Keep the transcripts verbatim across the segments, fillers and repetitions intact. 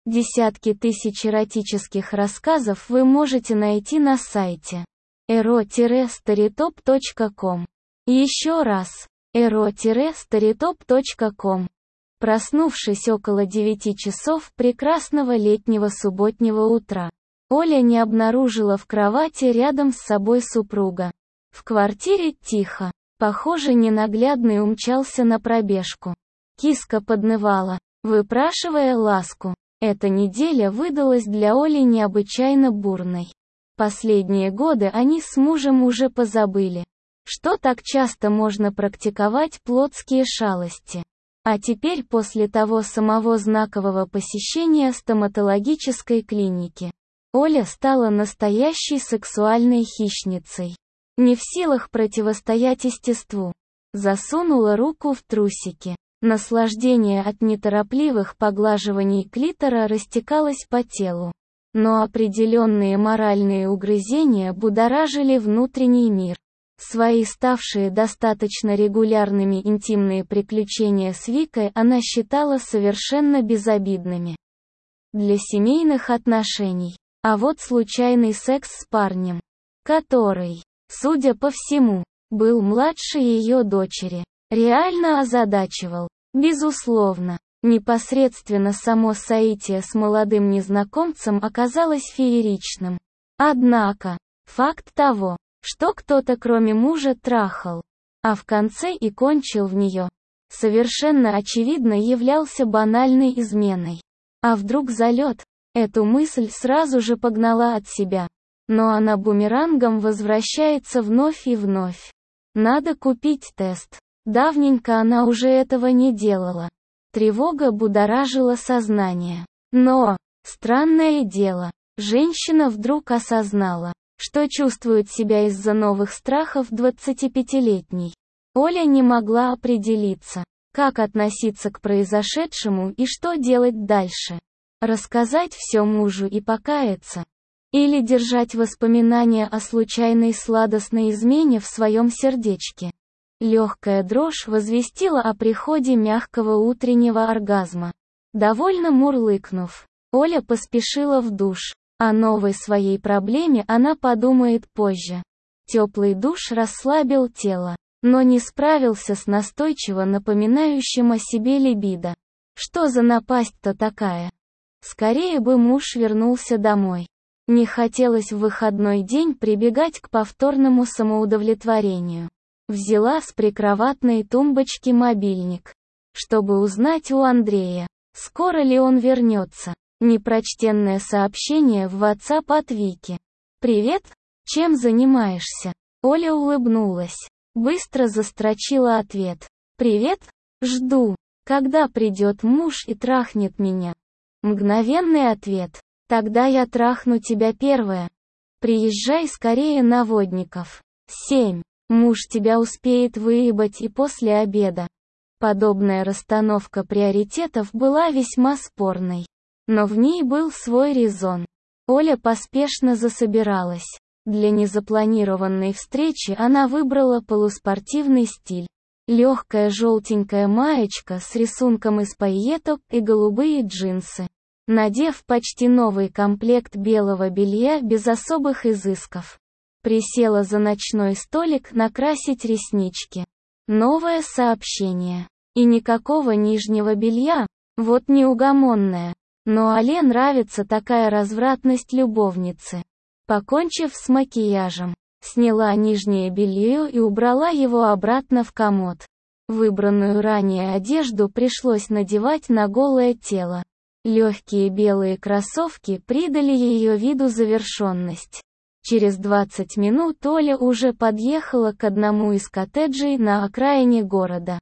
Десятки тысяч эротических рассказов вы можете найти на сайте эро старитоп точка ком. Еще раз, эро старитоп точка ком. Проснувшись около девяти часов прекрасного летнего субботнего утра, Оля не обнаружила в кровати рядом с собой супруга. В квартире тихо. Похоже, ненаглядный умчался на пробежку. Киска поднывала, выпрашивая ласку. Эта неделя выдалась для Оли необычайно бурной. Последние годы они с мужем уже позабыли, что так часто можно практиковать плотские шалости. А теперь после того самого знакового посещения стоматологической клиники, Оля стала настоящей сексуальной хищницей. Не в силах противостоять естеству. Засунула руку в трусики. Наслаждение от неторопливых поглаживаний клитора растекалось по телу. Но определенные моральные угрызения будоражили внутренний мир. Свои ставшие достаточно регулярными интимные приключения с Викой она считала совершенно безобидными для семейных отношений. А вот случайный секс с парнем, который, судя по всему, был младше ее дочери, реально озадачивал. Безусловно, непосредственно само соитие с молодым незнакомцем оказалось фееричным. Однако, факт того, что кто-то кроме мужа трахал, а в конце и кончил в нее, совершенно очевидно являлся банальной изменой. А вдруг залет? Эту мысль сразу же погнала от себя. Но она бумерангом возвращается вновь и вновь. Надо купить тест. Давненько она уже этого не делала. Тревога будоражила сознание. Но, странное дело, женщина вдруг осознала, что чувствует себя из-за новых страхов двадцатипятилетней. Оля не могла определиться, как относиться к произошедшему и что делать дальше. Рассказать все мужу и покаяться? Или держать воспоминания о случайной сладостной измене в своем сердечке? Легкая дрожь возвестила о приходе мягкого утреннего оргазма. Довольно мурлыкнув, Оля поспешила в душ. О новой своей проблеме она подумает позже. Теплый душ расслабил тело, но не справился с настойчиво напоминающим о себе либидо. Что за напасть-то такая? Скорее бы муж вернулся домой. Не хотелось в выходной день прибегать к повторному самоудовлетворению. Взяла с прикроватной тумбочки мобильник, чтобы узнать у Андрея, скоро ли он вернется. Непрочтенное сообщение в WhatsApp от Вики. «Привет, чем занимаешься?» Оля улыбнулась. Быстро застрочила ответ. «Привет, жду, когда придет муж и трахнет меня». Мгновенный ответ. «Тогда я трахну тебя первая. Приезжай скорее на Водников. семь. Муж тебя успеет выебать и после обеда». Подобная расстановка приоритетов была весьма спорной. Но в ней был свой резон. Оля поспешно засобиралась. Для незапланированной встречи она выбрала полуспортивный стиль. Легкая желтенькая маечка с рисунком из пайеток и голубые джинсы. Надев почти новый комплект белого белья без особых изысков, присела за ночной столик накрасить реснички. Новое сообщение. И никакого нижнего белья, вот неугомонная. Но Але нравится такая развратность любовницы. Покончив с макияжем, сняла нижнее белье и убрала его обратно в комод. Выбранную ранее одежду пришлось надевать на голое тело. Легкие белые кроссовки придали ее виду завершенность. Через двадцать минут Оля уже подъехала к одному из коттеджей на окраине города.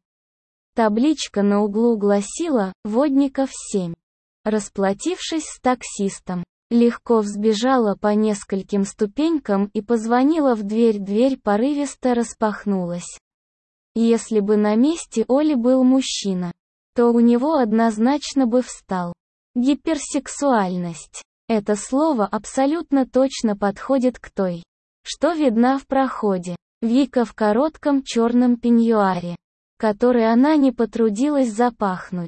Табличка на углу гласила «Водников семь». Расплатившись с таксистом, легко взбежала по нескольким ступенькам и позвонила в дверь. Дверь порывисто распахнулась. Если бы на месте Оли был мужчина, то у него однозначно бы встал. Гиперсексуальность. Это слово абсолютно точно подходит к той, что видна в проходе. Вика в коротком черном пеньюаре, который она не потрудилась запахнуть.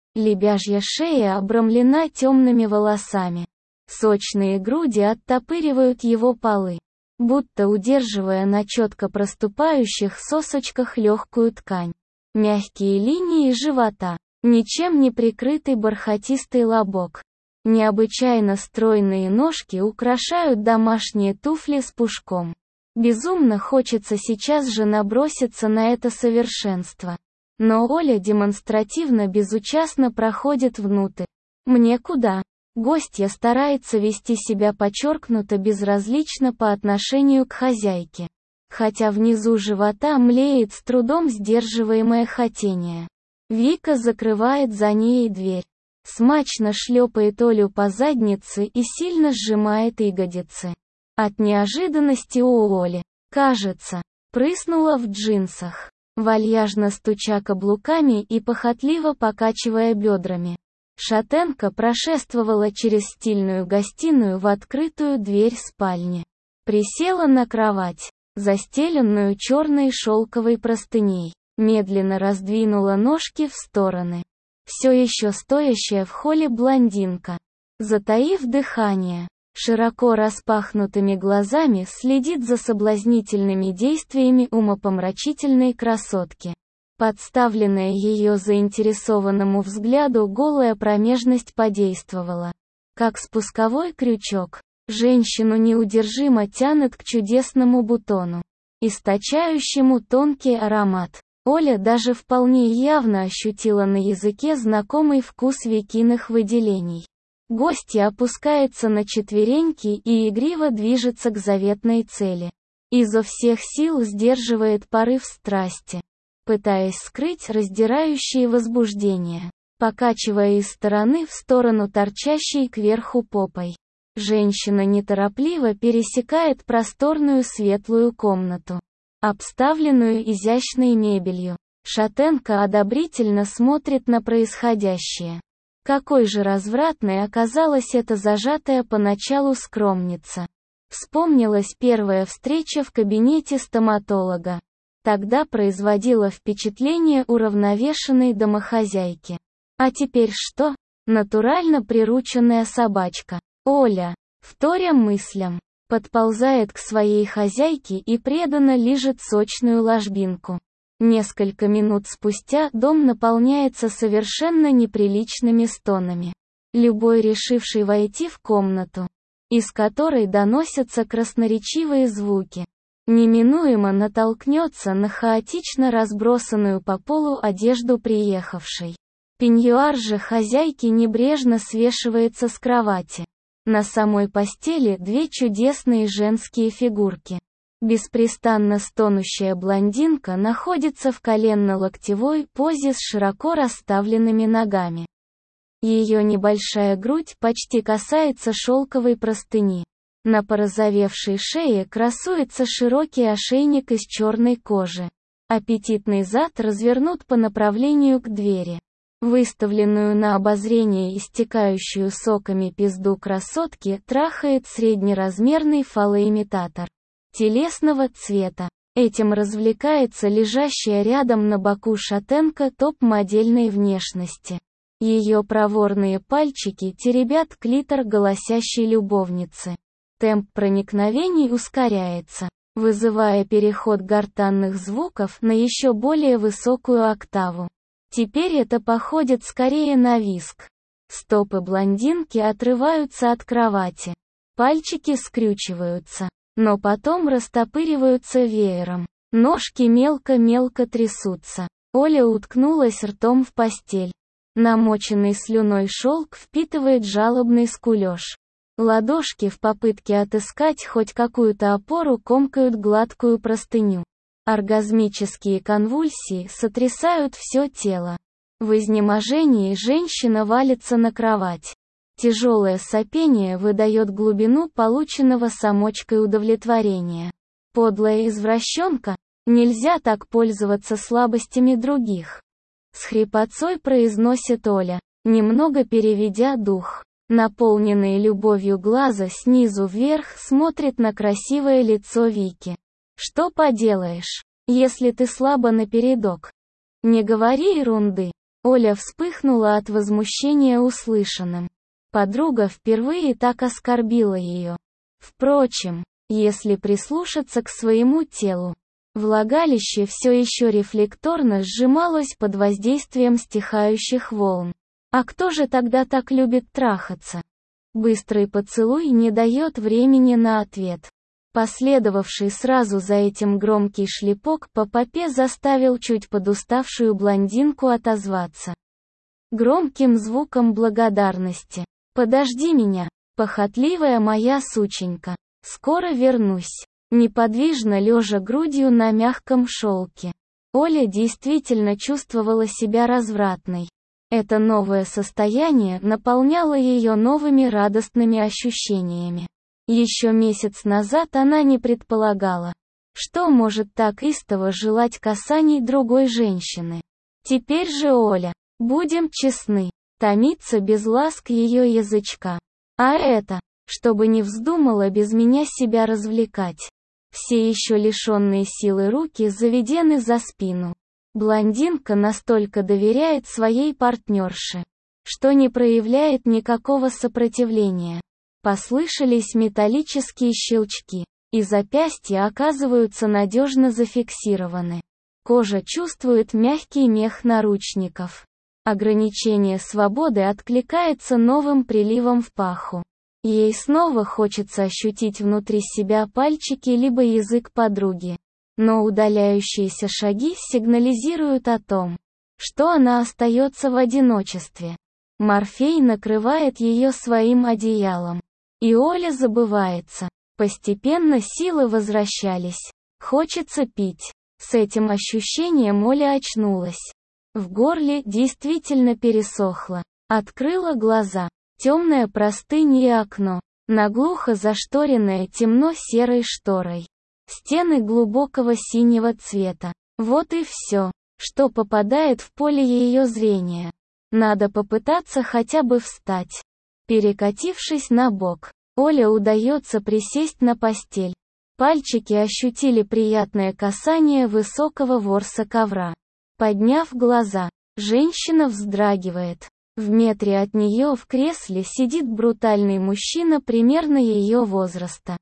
Лебяжья шея обрамлена темными волосами. Сочные груди оттопыривают его полы, будто удерживая на четко проступающих сосочках легкую ткань. Мягкие линии живота, ничем не прикрытый бархатистый лобок. Необычайно стройные ножки украшают домашние туфли с пушком. Безумно хочется сейчас же наброситься на это совершенство. Но Оля демонстративно безучастно проходит внутрь. Мне куда? Гостья старается вести себя подчеркнуто безразлично по отношению к хозяйке. Хотя внизу живота млеет с трудом сдерживаемое хотение. Вика закрывает за ней дверь. Смачно шлепает Олю по заднице и сильно сжимает ягодицы. От неожиданности у Оли, кажется, прыснула в джинсах, вальяжно стуча каблуками и похотливо покачивая бедрами. Шатенка прошествовала через стильную гостиную в открытую дверь спальни. Присела на кровать, застеленную черной шелковой простыней, медленно раздвинула ножки в стороны. Все еще стоящая в холле блондинка, затаив дыхание, широко распахнутыми глазами следит за соблазнительными действиями умопомрачительной красотки. Подставленная ее заинтересованному взгляду голая промежность подействовала. Как спусковой крючок, женщину неудержимо тянет к чудесному бутону, источающему тонкий аромат. Оля даже вполне явно ощутила на языке знакомый вкус Викиных выделений. Гостья опускается на четвереньки и игриво движется к заветной цели. Изо всех сил сдерживает порыв страсти, пытаясь скрыть раздирающее возбуждение, покачивая из стороны в сторону торчащей кверху попой. Женщина неторопливо пересекает просторную светлую комнату, обставленную изящной мебелью. Шатенка одобрительно смотрит на происходящее. Какой же развратной оказалась эта зажатая поначалу скромница. Вспомнилась первая встреча в кабинете стоматолога. Тогда производила впечатление уравновешенной домохозяйки. А теперь что? Натурально прирученная собачка. Оля, вторя мыслям, подползает к своей хозяйке и преданно лижет сочную ложбинку. Несколько минут спустя дом наполняется совершенно неприличными стонами. Любой, решивший войти в комнату, из которой доносятся красноречивые звуки, неминуемо натолкнется на хаотично разбросанную по полу одежду приехавшей. Пеньюар же хозяйки небрежно свешивается с кровати. На самой постели две чудесные женские фигурки. Беспрестанно стонущая блондинка находится в коленно-локтевой позе с широко расставленными ногами. Ее небольшая грудь почти касается шелковой простыни. На порозовевшей шее красуется широкий ошейник из черной кожи. Аппетитный зад развернут по направлению к двери. Выставленную на обозрение истекающую соками пизду красотки трахает среднеразмерный фалоимитатор телесного цвета. Этим развлекается лежащая рядом на боку шатенка топ-модельной внешности. Ее проворные пальчики теребят клитор голосящей любовницы. Темп проникновений ускоряется, вызывая переход гортанных звуков на еще более высокую октаву. Теперь это походит скорее на визг. Стопы блондинки отрываются от кровати. Пальчики скрючиваются, но потом растопыриваются веером. Ножки мелко-мелко трясутся. Оля уткнулась ртом в постель. Намоченный слюной шелк впитывает жалобный скулёж. Ладошки в попытке отыскать хоть какую-то опору комкают гладкую простыню. Оргазмические конвульсии сотрясают все тело. В изнеможении женщина валится на кровать. Тяжелое сопение выдает глубину полученного самочкой удовлетворения. Подлая извращенка, нельзя так пользоваться слабостями других. С хрипотцой произносит Оля, немного переведя дух. Наполненные любовью глаза снизу вверх смотрят на красивое лицо Вики. Что поделаешь, если ты слабо напередок? Не говори ерунды. Оля вспыхнула от возмущения услышанным. Подруга впервые так оскорбила ее. Впрочем, если прислушаться к своему телу, влагалище все еще рефлекторно сжималось под воздействием стихающих волн. А кто же тогда так любит трахаться? Быстрый поцелуй не дает времени на ответ. Последовавший сразу за этим громкий шлепок по попе заставил чуть подуставшую блондинку отозваться громким звуком благодарности. «Подожди меня, похотливая моя сученька. Скоро вернусь». Неподвижно лежа грудью на мягком шелке, Оля действительно чувствовала себя развратной. Это новое состояние наполняло ее новыми радостными ощущениями. Еще месяц назад она не предполагала, что может так истово желать касаний другой женщины. Теперь же Оля, будем честны, томится без ласк ее язычка. А это, чтобы не вздумала без меня себя развлекать. Все еще лишенные силы руки заведены за спину. Блондинка настолько доверяет своей партнерше, что не проявляет никакого сопротивления. Послышались металлические щелчки, и запястья оказываются надежно зафиксированы. Кожа чувствует мягкий мех наручников. Ограничение свободы откликается новым приливом в паху. Ей снова хочется ощутить внутри себя пальчики либо язык подруги. Но удаляющиеся шаги сигнализируют о том, что она остается в одиночестве. Морфей накрывает ее своим одеялом. И Оля забывается. Постепенно силы возвращались. Хочется пить. С этим ощущением Оля очнулась. В горле действительно пересохло. Открыла глаза. Темная простынь и окно, наглухо зашторенное темно-серой шторой. Стены глубокого синего цвета. Вот и все, что попадает в поле ее зрения. Надо попытаться хотя бы встать. Перекатившись на бок, Оле удается присесть на постель. Пальчики ощутили приятное касание высокого ворса ковра. Подняв глаза, женщина вздрагивает. В метре от нее в кресле сидит брутальный мужчина примерно ее возраста.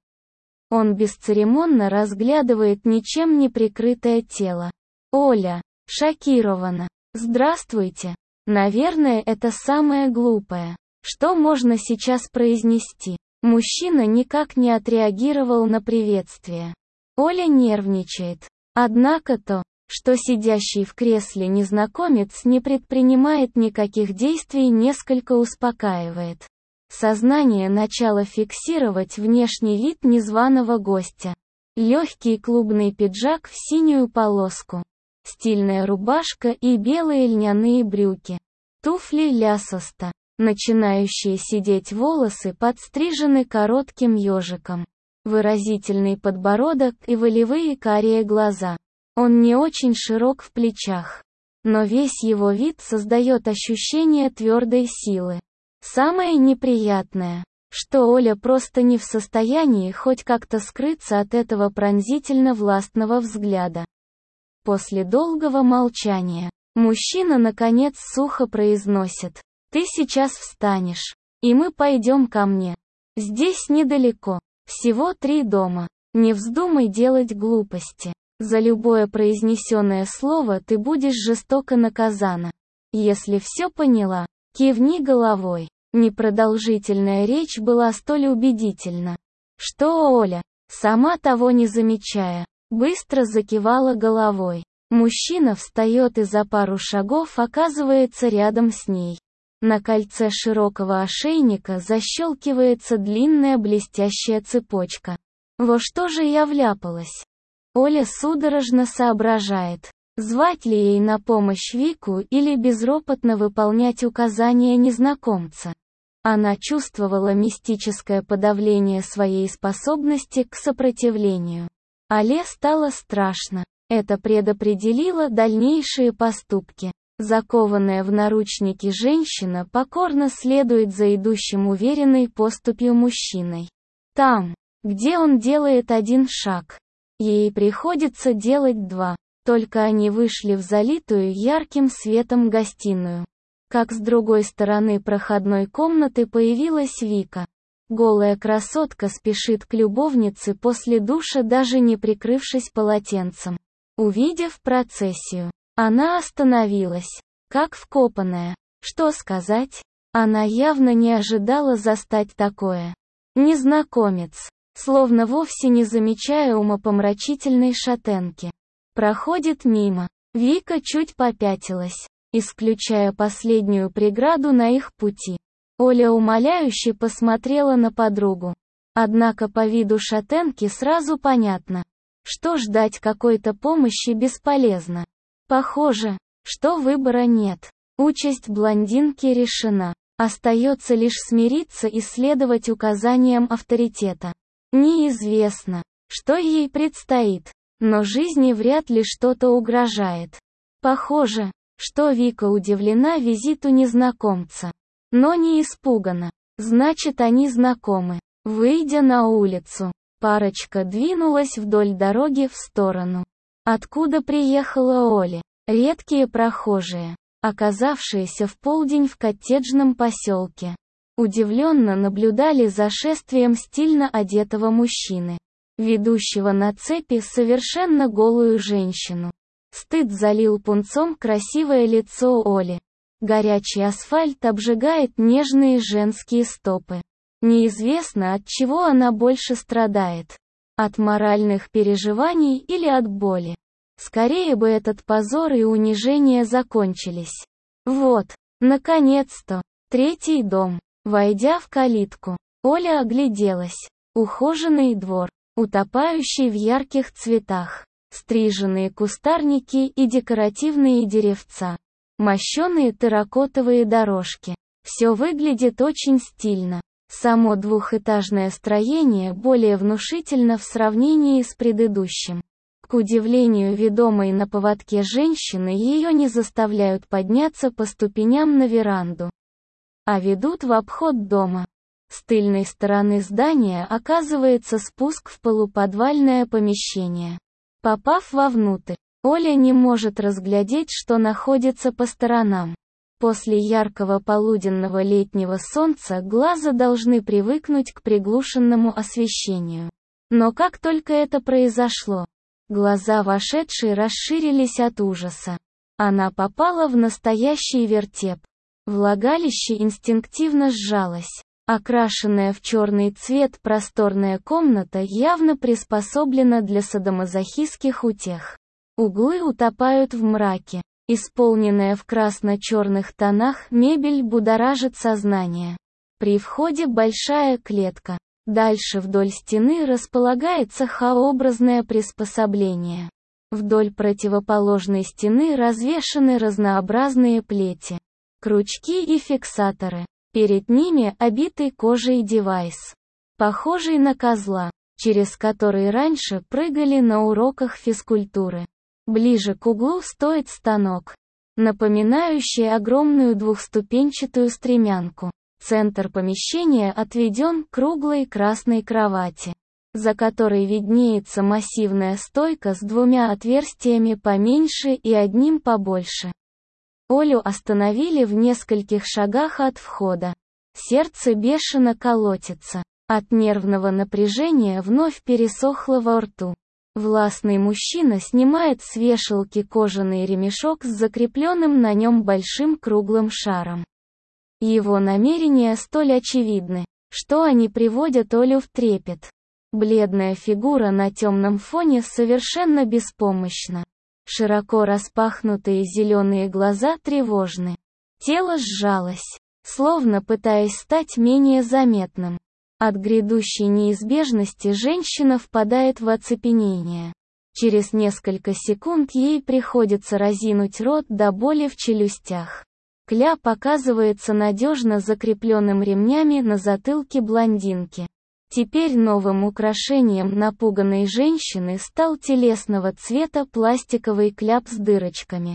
Он бесцеремонно разглядывает ничем не прикрытое тело. Оля шокирована. «Здравствуйте». Наверное, это самое глупое, что можно сейчас произнести. Мужчина никак не отреагировал на приветствие. Оля нервничает. Однако то, что сидящий в кресле незнакомец не предпринимает никаких действий, несколько успокаивает. Сознание начало фиксировать внешний вид незваного гостя. Легкий клубный пиджак в синюю полоску, стильная рубашка и белые льняные брюки. Туфли лясоста. Начинающие сидеть волосы подстрижены коротким ежиком. Выразительный подбородок и волевые карие глаза. Он не очень широк в плечах, но весь его вид создает ощущение твердой силы. Самое неприятное, что Оля просто не в состоянии хоть как-то скрыться от этого пронзительно властного взгляда. После долгого молчания, мужчина наконец сухо произносит: «Ты сейчас встанешь, и мы пойдем ко мне. Здесь недалеко, всего три дома. Не вздумай делать глупости. За любое произнесенное слово ты будешь жестоко наказана. Если все поняла, кивни головой». Непродолжительная речь была столь убедительна, что Оля, сама того не замечая, быстро закивала головой. Мужчина встает и за пару шагов оказывается рядом с ней. На кольце широкого ошейника защелкивается длинная блестящая цепочка. Во что же я вляпалась? Оля судорожно соображает, звать ли ей на помощь Вику или безропотно выполнять указания незнакомца. Она чувствовала мистическое подавление своей способности к сопротивлению. Але стало страшно. Это предопределило дальнейшие поступки. Закованная в наручники женщина покорно следует за идущим уверенной поступью мужчиной. Там, где он делает один шаг, ей приходится делать два. только они вышли в залитую ярким светом гостиную, как с другой стороны проходной комнаты появилась Вика. Голая красотка спешит к любовнице после душа, даже не прикрывшись полотенцем. Увидев процессию, она остановилась, как вкопанная. Что сказать? Она явно не ожидала застать такое. Незнакомец, словно вовсе не замечая умопомрачительной шатенки, проходит мимо. Вика чуть попятилась, исключая последнюю преграду на их пути. Оля умоляюще посмотрела на подругу. Однако по виду шатенки сразу понятно, что ждать какой-то помощи бесполезно. Похоже, что выбора нет. Участь блондинки решена. Остается лишь смириться и следовать указаниям авторитета. Неизвестно, что ей предстоит, но жизни вряд ли что-то угрожает. Похоже, что Вика удивлена визиту незнакомца, но не испугана. Значит, они знакомы. Выйдя на улицу, парочка двинулась вдоль дороги в сторону, откуда приехала Оля. Редкие прохожие, оказавшиеся в полдень в коттеджном поселке, удивленно наблюдали за шествием стильно одетого мужчины, ведущего на цепи совершенно голую женщину. Стыд залил пунцом красивое лицо Оли. Горячий асфальт обжигает нежные женские стопы. Неизвестно, от чего она больше страдает. От моральных переживаний или от боли. Скорее бы этот позор и унижение закончились. Вот, наконец-то, третий дом. Войдя в калитку, Оля огляделась. Ухоженный двор, утопающий в ярких цветах, стриженные кустарники и декоративные деревца, мощеные терракотовые дорожки. Все выглядит очень стильно. Само двухэтажное строение более внушительно в сравнении с предыдущим. К удивлению ведомой на поводке женщины, ее не заставляют подняться по ступеням на веранду, а ведут в обход дома. С тыльной стороны здания оказывается спуск в полуподвальное помещение. Попав вовнутрь, Оля не может разглядеть, что находится по сторонам. После яркого полуденного летнего солнца глаза должны привыкнуть к приглушенному освещению. Но как только это произошло, глаза вошедшей расширились от ужаса. Она попала в настоящий вертеп. Влагалище инстинктивно сжалось. Окрашенная в черный цвет просторная комната явно приспособлена для садомазохистских утех. Углы утопают в мраке. Исполненная в красно-черных тонах мебель будоражит сознание. При входе большая клетка. Дальше вдоль стены располагается Х-образное приспособление. Вдоль противоположной стены развешаны разнообразные плети, крючки и фиксаторы. Перед ними обитый кожей девайс, похожий на козла, через который раньше прыгали на уроках физкультуры. Ближе к углу стоит станок, напоминающий огромную двухступенчатую стремянку. Центр помещения отведен к круглой красной кровати, за которой виднеется массивная стойка с двумя отверстиями поменьше и одним побольше. Олю остановили в нескольких шагах от входа. Сердце бешено колотится. От нервного напряжения вновь пересохло во рту. Властный мужчина снимает с вешалки кожаный ремешок с закрепленным на нем большим круглым шаром. Его намерения столь очевидны, что они приводят Олю в трепет. Бледная фигура на темном фоне совершенно беспомощна. Широко распахнутые зеленые глаза тревожны. Тело сжалось, словно пытаясь стать менее заметным. От грядущей неизбежности женщина впадает в оцепенение. Через несколько секунд ей приходится разинуть рот до боли в челюстях. Кляп оказывается надежно закрепленным ремнями на затылке блондинки. Теперь новым украшением напуганной женщины стал телесного цвета пластиковый кляп с дырочками.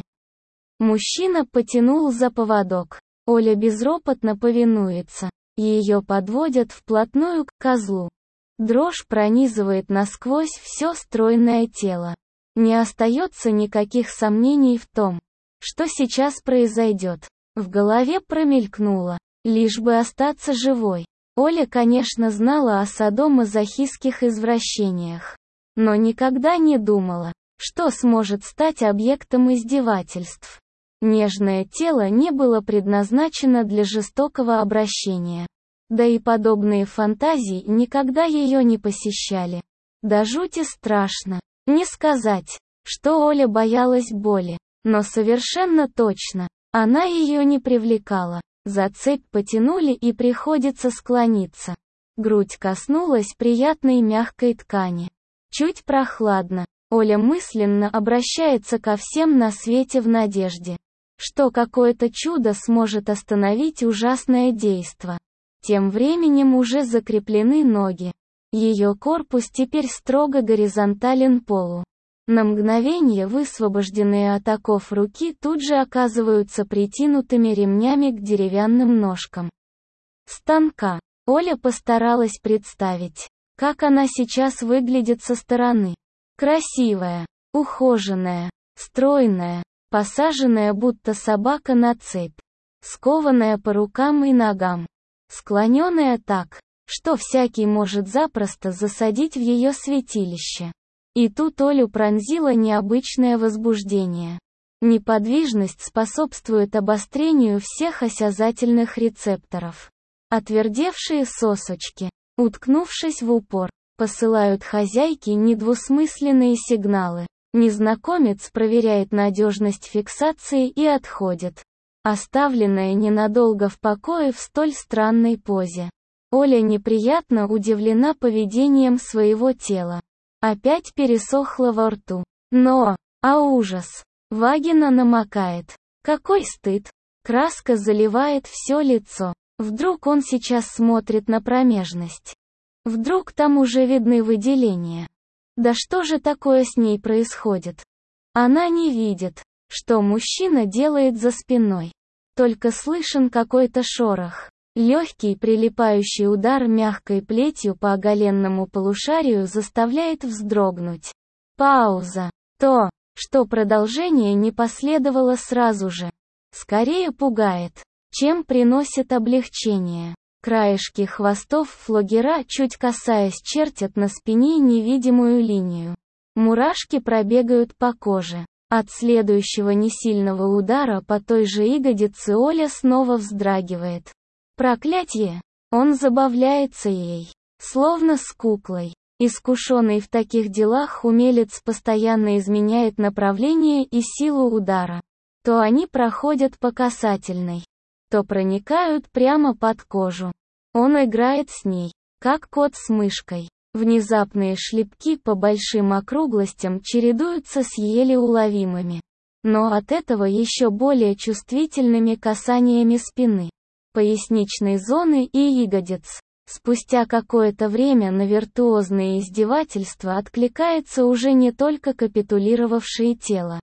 Мужчина потянул за поводок. Оля безропотно повинуется. Ее подводят вплотную к козлу. Дрожь пронизывает насквозь все стройное тело. Не остается никаких сомнений в том, что сейчас произойдет. В голове промелькнуло, лишь бы остаться живой. Оля, конечно, знала о садомазохистских извращениях, но никогда не думала, что сможет стать объектом издевательств. Нежное тело не было предназначено для жестокого обращения. Да и подобные фантазии никогда ее не посещали. До жути страшно. Не сказать, что Оля боялась боли, но совершенно точно, она ее не привлекала. За цепь потянули и приходится склониться. Грудь коснулась приятной мягкой ткани. Чуть прохладно. Оля мысленно обращается ко всем на свете в надежде, что какое-то чудо сможет остановить ужасное действо. Тем временем уже закреплены ноги. Ее корпус теперь строго горизонтален полу. На мгновение высвобожденные от оков руки тут же оказываются притянутыми ремнями к деревянным ножкам станка. Оля постаралась представить, как она сейчас выглядит со стороны. Красивая, ухоженная, стройная, посаженная будто собака на цепь, скованная по рукам и ногам, склоненная так, что всякий может запросто засадить в ее святилище. И тут Олю пронзило необычное возбуждение. Неподвижность способствует обострению всех осязательных рецепторов. Отвердевшие сосочки, уткнувшись в упор, посылают хозяйке недвусмысленные сигналы. Незнакомец проверяет надежность фиксации и отходит, оставленная ненадолго в покое в столь странной позе. Оля неприятно удивлена поведением своего тела. Опять пересохло во рту. Но, а ужас! Вагина намокает. Какой стыд! Краска заливает все лицо. Вдруг он сейчас смотрит на промежность. Вдруг там уже видны выделения. Да что же такое с ней происходит? Она не видит, что мужчина делает за спиной. Только слышен какой-то шорох. Легкий прилипающий удар мягкой плетью по оголенному полушарию заставляет вздрогнуть. Пауза. То, что продолжение не последовало сразу же, скорее пугает, чем приносит облегчение. Краешки хвостов флогера, чуть касаясь, чертят на спине невидимую линию. Мурашки пробегают по коже. От следующего несильного удара по той же ягодице Оля снова вздрагивает. Проклятье! Он забавляется ей, словно с куклой. Искушенный в таких делах умелец постоянно изменяет направление и силу удара. То они проходят по касательной, то проникают прямо под кожу. Он играет с ней, как кот с мышкой. Внезапные шлепки по большим округлостям чередуются с еле уловимыми, но от этого еще более чувствительными касаниями спины, поясничной зоны и ягодиц. Спустя какое-то время на виртуозные издевательства откликается уже не только капитулировавшее тело.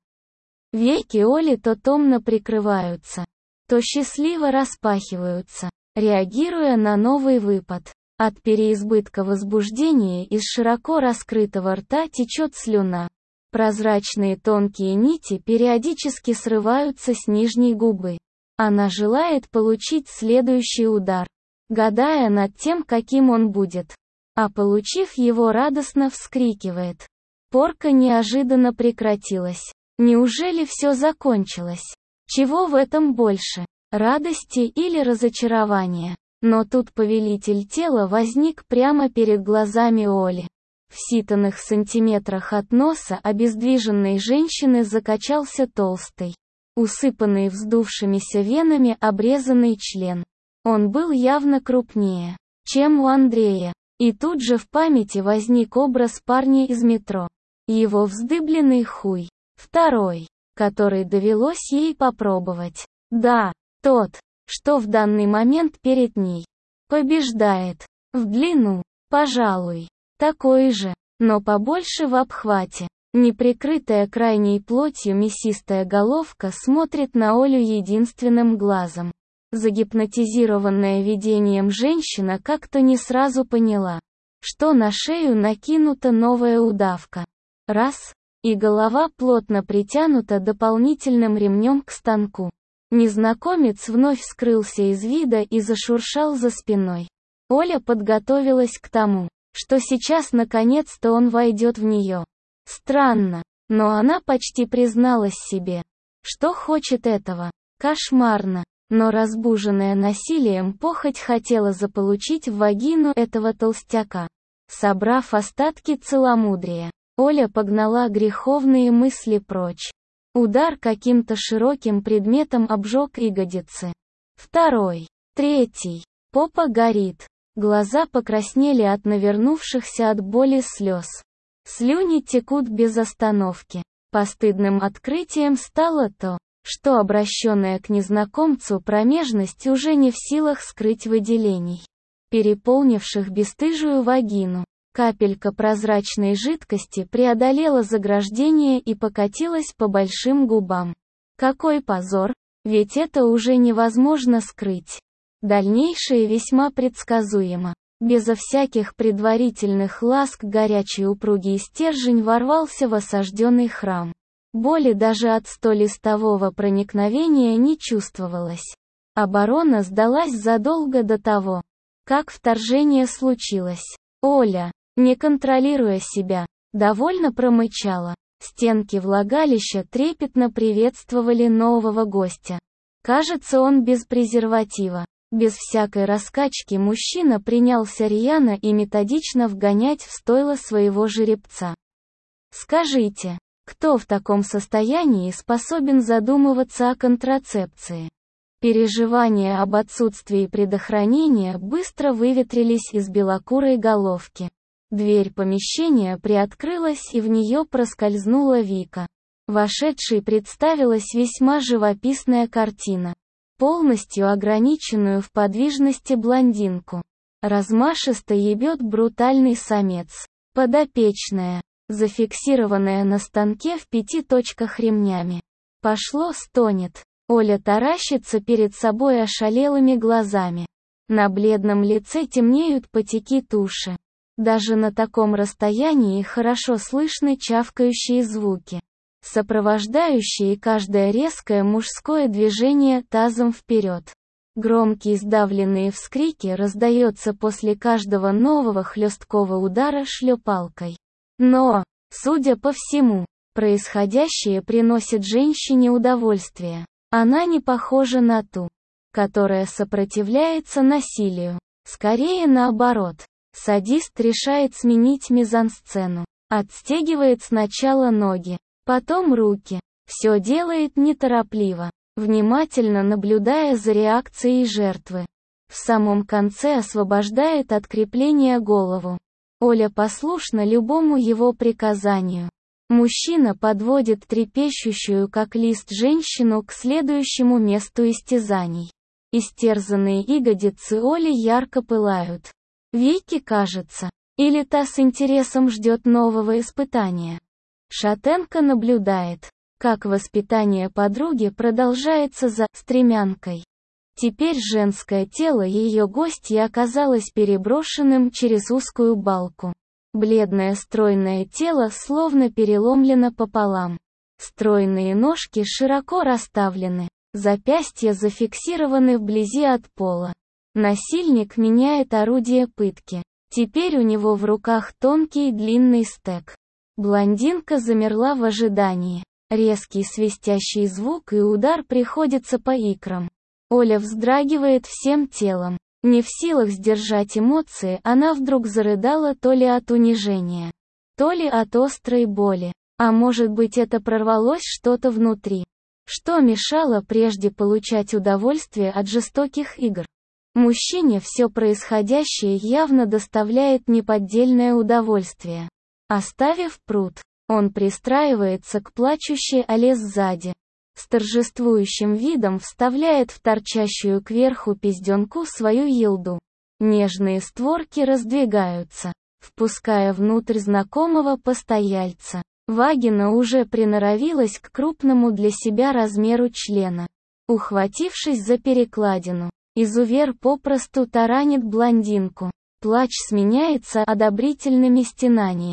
Веки Оли то томно прикрываются, то счастливо распахиваются, реагируя на новый выпад. От переизбытка возбуждения из широко раскрытого рта течет слюна. Прозрачные тонкие нити периодически срываются с нижней губы. Она желает получить следующий удар, гадая над тем, каким он будет. А получив его, радостно вскрикивает. Порка неожиданно прекратилась. Неужели все закончилось? Чего в этом больше? Радости или разочарования? Но тут повелитель тела возник прямо перед глазами Оли. В считанных сантиметрах от носа обездвиженной женщины закачался толстый, усыпанный вздувшимися венами обрезанный член. Он был явно крупнее, чем у Андрея. И тут же в памяти возник образ парня из метро. Его вздыбленный хуй. Второй, который довелось ей попробовать. Да, тот, что в данный момент перед ней. Побеждает. В длину, пожалуй, такой же, но побольше в обхвате. Неприкрытая крайней плотью мясистая головка смотрит на Олю единственным глазом. Загипнотизированная видением женщина как-то не сразу поняла, что на шею накинута новая удавка. Раз, и голова плотно притянута дополнительным ремнем к станку. Незнакомец вновь скрылся из вида и зашуршал за спиной. Оля подготовилась к тому, что сейчас наконец-то он войдет в нее. Странно, но она почти призналась себе, что хочет этого. Кошмарно, но разбуженная насилием похоть хотела заполучить в вагину этого толстяка. Собрав остатки целомудрия, Оля погнала греховные мысли прочь. Удар каким-то широким предметом обжег ягодицы. Второй. Третий. Попа горит. Глаза покраснели от навернувшихся от боли слез. Слюни текут без остановки. Постыдным открытием стало то, что обращенная к незнакомцу промежность уже не в силах скрыть выделений, переполнивших бесстыжую вагину. Капелька прозрачной жидкости преодолела заграждение и покатилась по большим губам. Какой позор, ведь это уже невозможно скрыть. Дальнейшее весьма предсказуемо. Безо всяких предварительных ласк горячий упругий стержень ворвался в осажденный храм. Боли даже от столистового проникновения не чувствовалось. Оборона сдалась задолго до того, как вторжение случилось. Оля, не контролируя себя, довольно промычала. Стенки влагалища трепетно приветствовали нового гостя. Кажется, он без презерватива. Без всякой раскачки мужчина принялся рьяно и методично вгонять в стойло своего жеребца. Скажите, кто в таком состоянии способен задумываться о контрацепции? Переживания об отсутствии предохранения быстро выветрились из белокурой головки. Дверь помещения приоткрылась, и в нее проскользнула Вика. Вошедшей представилась весьма живописная картина. Полностью ограниченную в подвижности блондинку. Размашисто ебет брутальный самец. Подопечная, зафиксированная на станке в пяти точках ремнями. Пошло, стонет. Оля таращится перед собой ошалелыми глазами. На бледном лице темнеют потеки туши. Даже на таком расстоянии хорошо слышны чавкающие звуки, сопровождающие каждое резкое мужское движение тазом вперед. Громкие сдавленные вскрики раздаются после каждого нового хлесткого удара шлепалкой. Но, судя по всему, происходящее приносит женщине удовольствие. Она не похожа на ту, которая сопротивляется насилию. Скорее наоборот. Садист решает сменить мизансцену. Отстегивает сначала ноги, потом руки. Все делает неторопливо, внимательно наблюдая за реакцией жертвы. В самом конце освобождает от крепления голову. Оля послушна любому его приказанию. Мужчина подводит трепещущую как лист женщину к следующему месту истязаний. Истерзанные ягодицы Оли ярко пылают. Вике кажется, или та с интересом ждет нового испытания. Шатенка наблюдает, как воспитание подруги продолжается за стремянкой. Теперь женское тело ее гостьи оказалось переброшенным через узкую балку. Бледное стройное тело словно переломлено пополам. Стройные ножки широко расставлены, запястья зафиксированы вблизи от пола. Насильник меняет орудие пытки. Теперь у него в руках тонкий длинный стек. Блондинка замерла в ожидании. Резкий свистящий звук и удар приходится по икрам. Оля вздрагивает всем телом. Не в силах сдержать эмоции, она вдруг зарыдала то ли от унижения, то ли от острой боли. А может быть, это прорвалось что-то внутри. Что мешало прежде получать удовольствие от жестоких игр? Мужчине все происходящее явно доставляет неподдельное удовольствие. Оставив пруд, он пристраивается к плачущей Оле сзади. С торжествующим видом вставляет в торчащую кверху пизденку свою елду. Нежные створки раздвигаются, впуская внутрь знакомого постояльца. Вагина уже приноровилась к крупному для себя размеру члена. Ухватившись за перекладину, изувер попросту таранит блондинку. Плач сменяется одобрительными стенаниями.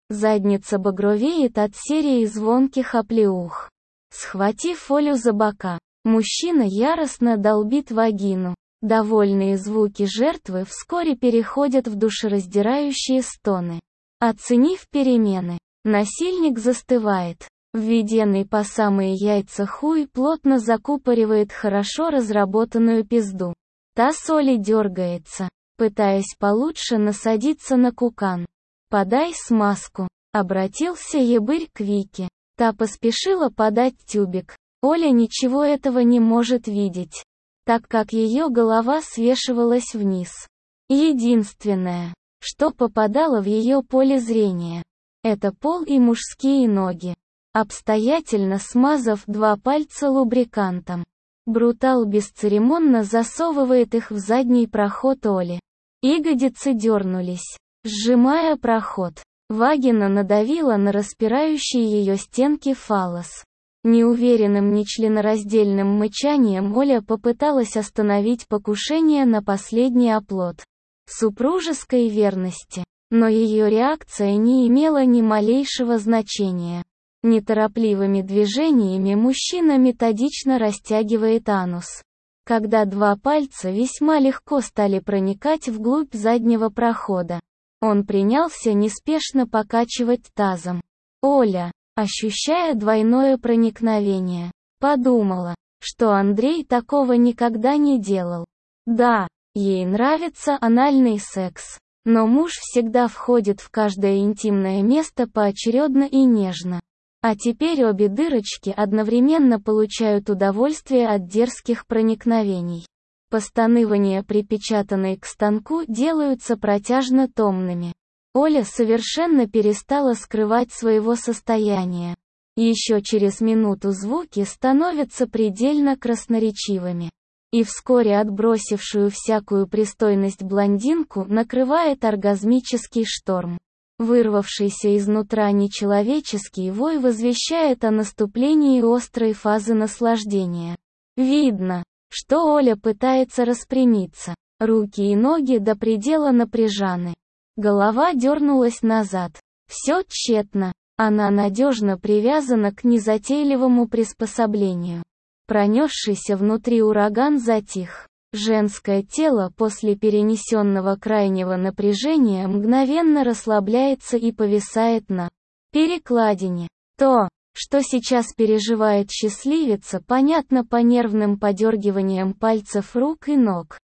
Задница багровеет от серии звонких оплеух. Схватив Олю за бока, мужчина яростно долбит вагину. Довольные звуки жертвы вскоре переходят в душераздирающие стоны. Оценив перемены, насильник застывает. Введенный по самые яйца хуй плотно закупоривает хорошо разработанную пизду. Та с Олей дергается, пытаясь получше насадиться на кукан. «Подай смазку», — обратился ебырь к Вике. Та поспешила подать тюбик. Оля ничего этого не может видеть, так как ее голова свешивалась вниз. Единственное, что попадало в ее поле зрения, это пол и мужские ноги. Обстоятельно смазав два пальца лубрикантом, брутал бесцеремонно засовывает их в задний проход Оли. Ягодицы дернулись, сжимая проход. Вагина надавила на распирающие ее стенки фаллос. Неуверенным нечленораздельным мычанием Оля попыталась остановить покушение на последний оплот супружеской верности, но ее реакция не имела ни малейшего значения. Неторопливыми движениями мужчина методично растягивает анус. Когда два пальца весьма легко стали проникать вглубь заднего прохода, он принялся неспешно покачивать тазом. Оля, ощущая двойное проникновение, подумала, что Андрей такого никогда не делал. Да, ей нравится анальный секс, но муж всегда входит в каждое интимное место поочередно и нежно. А теперь обе дырочки одновременно получают удовольствие от дерзких проникновений. Постанывания, припечатанные к станку, делаются протяжно-томными. Оля совершенно перестала скрывать своего состояния. Еще через минуту звуки становятся предельно красноречивыми. И вскоре отбросившую всякую пристойность блондинку накрывает оргазмический шторм. Вырвавшийся изнутра нечеловеческий вой возвещает о наступлении острой фазы наслаждения. Видно, что Оля пытается распрямиться. Руки и ноги до предела напряжены. Голова дернулась назад. Все тщетно. Она надежно привязана к незатейливому приспособлению. Пронесшийся внутри ураган затих. Женское тело после перенесенного крайнего напряжения мгновенно расслабляется и повисает на перекладине. То, что сейчас переживает счастливица, понятно по нервным подергиваниям пальцев рук и ног.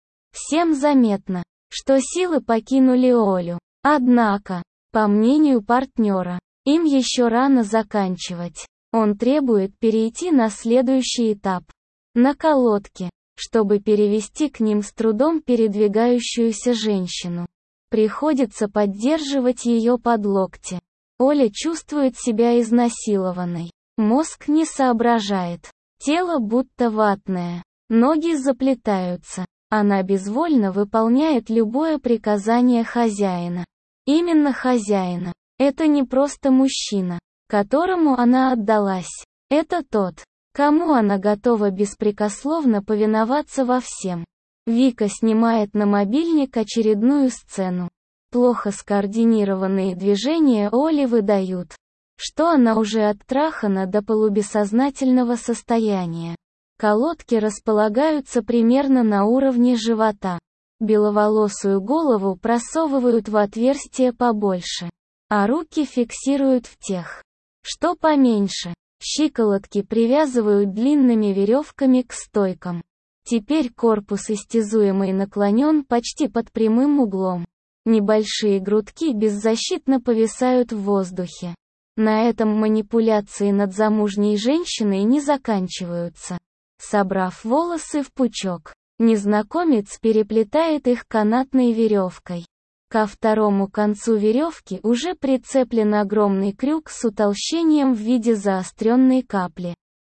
Всем заметно, что силы покинули Олю. Однако, по мнению партнера, им еще рано заканчивать. Он требует перейти на следующий этап. На колодке. Чтобы перевести к ним с трудом передвигающуюся женщину, приходится поддерживать ее под локти. Оля чувствует себя изнасилованной. Мозг не соображает. Тело будто ватное. Ноги заплетаются. Она безвольно выполняет любое приказание хозяина. Именно хозяина. Это не просто мужчина, которому она отдалась. Это тот, кому она готова беспрекословно повиноваться во всем. Вика снимает на мобильник очередную сцену. Плохо скоординированные движения Оли выдают, что она уже оттрахана до полубессознательного состояния. Колодки располагаются примерно на уровне живота. Беловолосую голову просовывают в отверстие побольше, а руки фиксируют в тех, что поменьше. Щиколотки привязывают длинными веревками к стойкам. Теперь корпус истязуемый наклонен почти под прямым углом. Небольшие грудки беззащитно повисают в воздухе. На этом манипуляции над замужней женщиной не заканчиваются. Собрав волосы в пучок, незнакомец переплетает их канатной веревкой. Ко второму концу веревки уже прицеплен огромный крюк с утолщением в виде заостренной капли.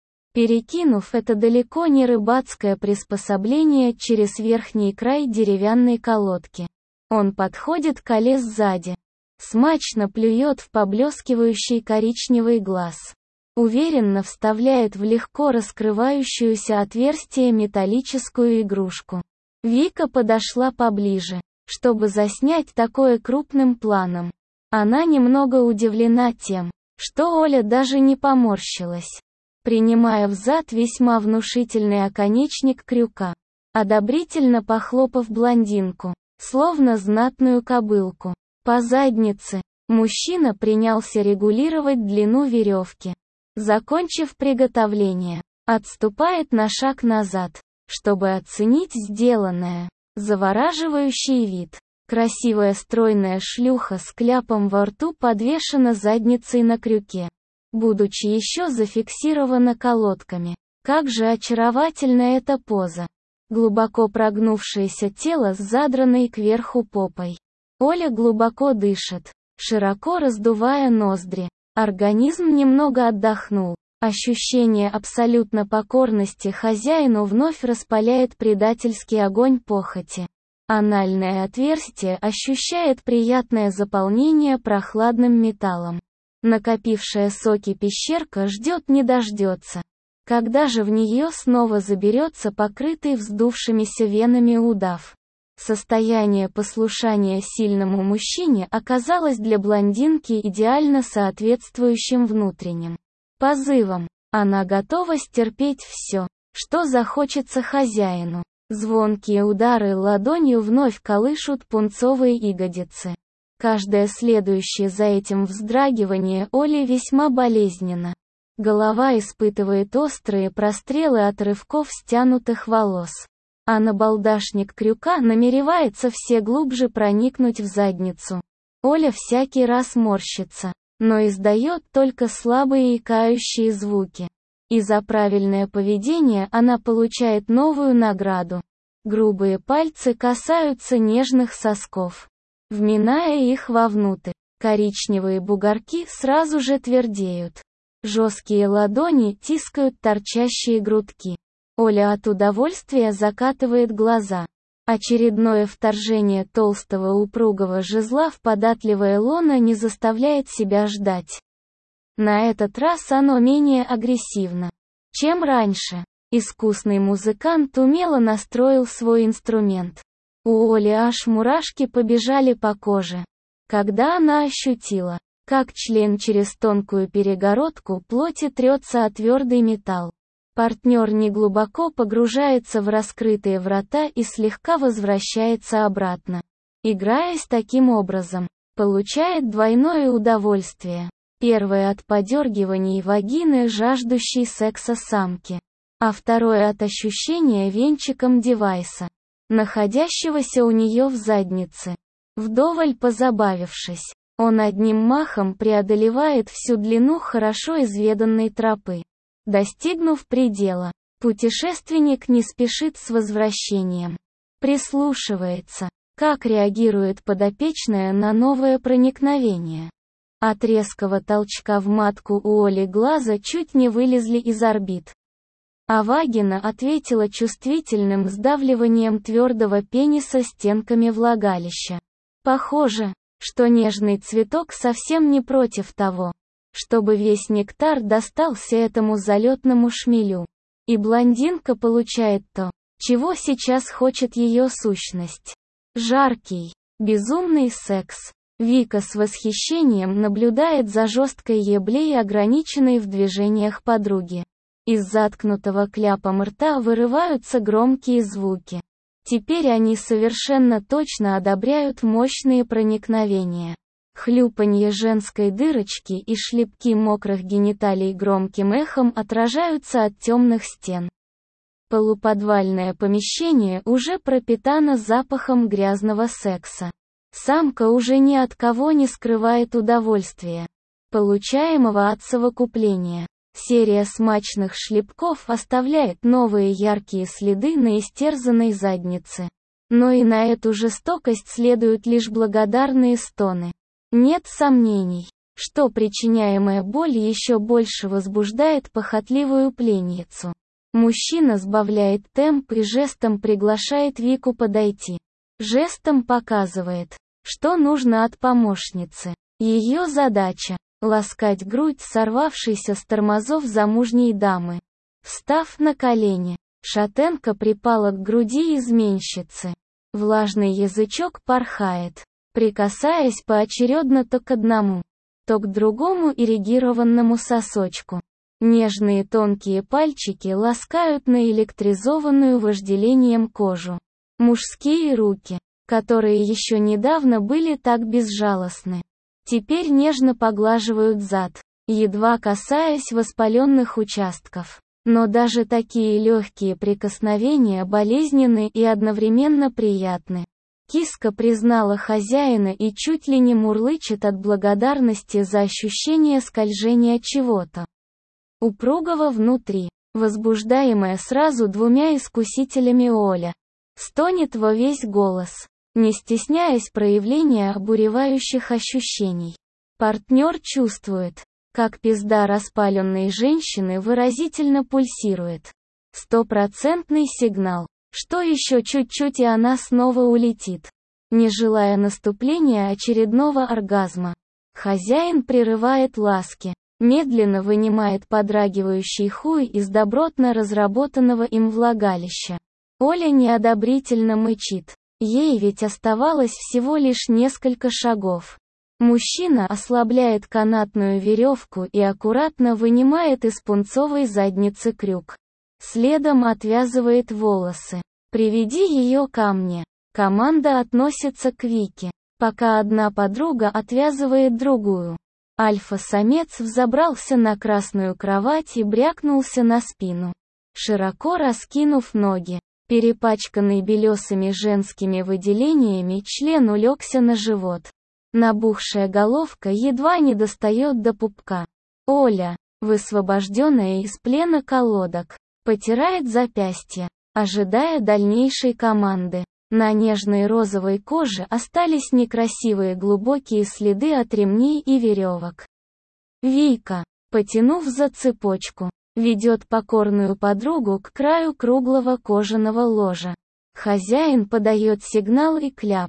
Перекинув это далеко не рыбацкое приспособление через верхний край деревянной колодки, он подходит к Оле сзади. Смачно плюет в поблескивающий коричневый глаз. Уверенно вставляет в легко раскрывающуюся отверстие металлическую игрушку. Вика подошла поближе, чтобы заснять такое крупным планом. Она немного удивлена тем, что Оля даже не поморщилась, принимая взад весьма внушительный оконечник крюка, одобрительно похлопав блондинку, словно знатную кобылку, по заднице. Мужчина принялся регулировать длину веревки. Закончив приготовление, отступает на шаг назад, чтобы оценить сделанное. Завораживающий вид. Красивая стройная шлюха с кляпом во рту подвешена задницей на крюке, будучи еще зафиксирована колодками. Как же очаровательна эта поза. Глубоко прогнувшееся тело с задранной кверху попой. Оля глубоко дышит, широко раздувая ноздри. Организм немного отдохнул. Ощущение абсолютно покорности хозяину вновь распаляет предательский огонь похоти. Анальное отверстие ощущает приятное заполнение прохладным металлом. Накопившая соки пещерка ждет не дождется. Когда же в нее снова заберется покрытый вздувшимися венами удав? Состояние послушания сильному мужчине оказалось для блондинки идеально соответствующим внутренним позывам. Она готова стерпеть все, что захочется хозяину. Звонкие удары ладонью вновь колышут пунцовые ягодицы. Каждое следующее за этим вздрагивание Оли весьма болезненно. Голова испытывает острые прострелы от рывков стянутых волос. А набалдашник крюка намеревается все глубже проникнуть в задницу. Оля всякий раз морщится, но издает только слабые икающие звуки. И за правильное поведение она получает новую награду. Грубые пальцы касаются нежных сосков, вминая их вовнутрь. Коричневые бугорки сразу же твердеют. Жесткие ладони тискают торчащие грудки. Оля от удовольствия закатывает глаза. Очередное вторжение толстого упругого жезла в податливое лоно не заставляет себя ждать. На этот раз оно менее агрессивно, чем раньше. Искусный музыкант умело настроил свой инструмент. У Оли аж мурашки побежали по коже, когда она ощутила, как член через тонкую перегородку плоти трется о твердый металл. Партнер неглубоко погружается в раскрытые врата и слегка возвращается обратно. Играясь таким образом, получает двойное удовольствие. Первое от подергиваний вагины жаждущей секса самки, а второе от ощущения венчиком девайса, находящегося у нее в заднице. Вдоволь позабавившись, он одним махом преодолевает всю длину хорошо изведанной тропы. Достигнув предела, путешественник не спешит с возвращением. Прислушивается, как реагирует подопечная на новое проникновение. От резкого толчка в матку у Оли глаза чуть не вылезли из орбит. А вагина ответила чувствительным сдавливанием твердого пениса стенками влагалища. Похоже, что нежный цветок совсем не против того, чтобы весь нектар достался этому залетному шмелю. И блондинка получает то, чего сейчас хочет ее сущность. Жаркий, безумный секс. Вика с восхищением наблюдает за жесткой еблей, ограниченной в движениях подруги. Из заткнутого кляпом рта вырываются громкие звуки. Теперь они совершенно точно одобряют мощные проникновения. Хлюпанье женской дырочки и шлепки мокрых гениталий громким эхом отражаются от темных стен. Полуподвальное помещение уже пропитано запахом грязного секса. Самка уже ни от кого не скрывает удовольствия, получаемого от совокупления. Серия смачных шлепков оставляет новые яркие следы на истерзанной заднице. Но и на эту жестокость следуют лишь благодарные стоны. Нет сомнений, что причиняемая боль еще больше возбуждает похотливую пленницу. Мужчина сбавляет темп и жестом приглашает Вику подойти. Жестом показывает, что нужно от помощницы. Ее задача – ласкать грудь сорвавшейся с тормозов замужней дамы. Встав на колени, шатенка припала к груди изменщицы. Влажный язычок порхает прикасаясь поочередно то к одному, то к другому эрегированному сосочку. Нежные тонкие пальчики ласкают наэлектризованную вожделением кожу. Мужские руки, которые еще недавно были так безжалостны, теперь нежно поглаживают зад, едва касаясь воспаленных участков. Но даже такие легкие прикосновения болезненны и одновременно приятны. Киска признала хозяина и чуть ли не мурлычет от благодарности за ощущение скольжения чего-то упругого внутри. Возбуждаемая сразу двумя искусителями Оля стонет во весь голос, не стесняясь проявления обуревающих ощущений. Партнер чувствует, как пизда распаленной женщины выразительно пульсирует. Стопроцентный сигнал, что еще чуть-чуть и она снова улетит. Не желая наступления очередного оргазма, хозяин прерывает ласки, медленно вынимает подрагивающий хуй из добротно разработанного им влагалища. Оля неодобрительно мычит. Ей ведь оставалось всего лишь несколько шагов. Мужчина ослабляет канатную веревку и аккуратно вынимает из пунцовой задницы крюк. Следом отвязывает волосы. «Приведи ее ко мне». Команда относится к Вике, пока одна подруга отвязывает другую. Альфа-самец взобрался на красную кровать и брякнулся на спину, широко раскинув ноги. Перепачканный белесыми женскими выделениями член улегся на живот. Набухшая головка едва не достает до пупка. Оля, высвобожденная из плена колодок, потирает запястье, ожидая дальнейшей команды. На нежной розовой коже остались некрасивые глубокие следы от ремней и веревок. Вика, потянув за цепочку, ведет покорную подругу к краю круглого кожаного ложа. Хозяин подает сигнал и кляп.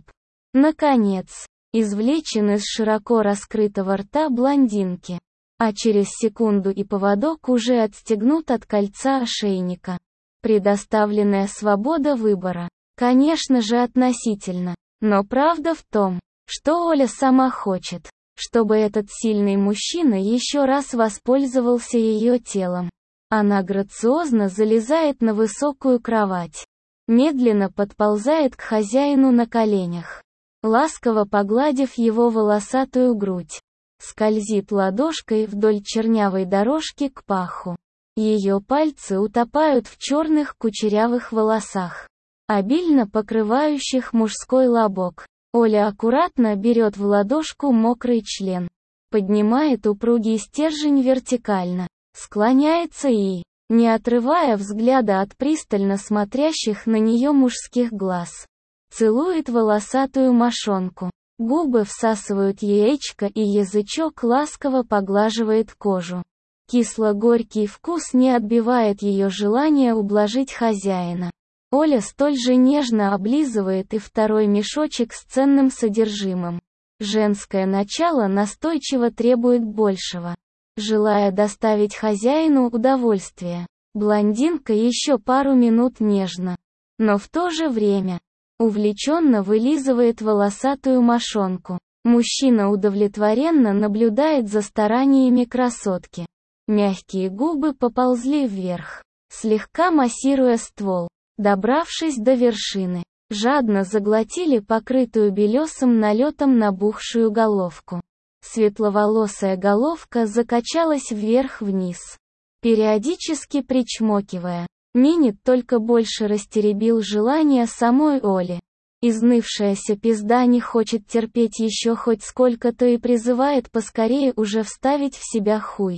Наконец, извлечен из широко раскрытого рта блондинки, а через секунду и поводок уже отстегнут от кольца ошейника. Предоставленная свобода выбора, конечно же, относительно, но правда в том, что Оля сама хочет, чтобы этот сильный мужчина еще раз воспользовался ее телом. Она грациозно залезает на высокую кровать, медленно подползает к хозяину на коленях, ласково погладив его волосатую грудь, скользит ладошкой вдоль чернявой дорожки к паху. Ее пальцы утопают в черных кучерявых волосах, обильно покрывающих мужской лобок. Оля аккуратно берет в ладошку мокрый член, поднимает упругий стержень вертикально, склоняется и, не отрывая взгляда от пристально смотрящих на нее мужских глаз, целует волосатую мошонку. Губы всасывают яичко и язычок ласково поглаживает кожу. Кисло-горький вкус не отбивает ее желание ублажить хозяина. Оля столь же нежно облизывает и второй мешочек с ценным содержимым. Женское начало настойчиво требует большего. Желая доставить хозяину удовольствие, блондинка еще пару минут нежно, но в то же время увлеченно вылизывает волосатую мошонку. Мужчина удовлетворенно наблюдает за стараниями красотки. Мягкие губы поползли вверх, слегка массируя ствол. Добравшись до вершины, жадно заглотили покрытую белесым налетом набухшую головку. Светловолосая головка закачалась вверх-вниз, периодически причмокивая. Минет только больше растеребил желание самой Оли. Изнывшаяся пизда не хочет терпеть еще хоть сколько-то и призывает поскорее уже вставить в себя хуй.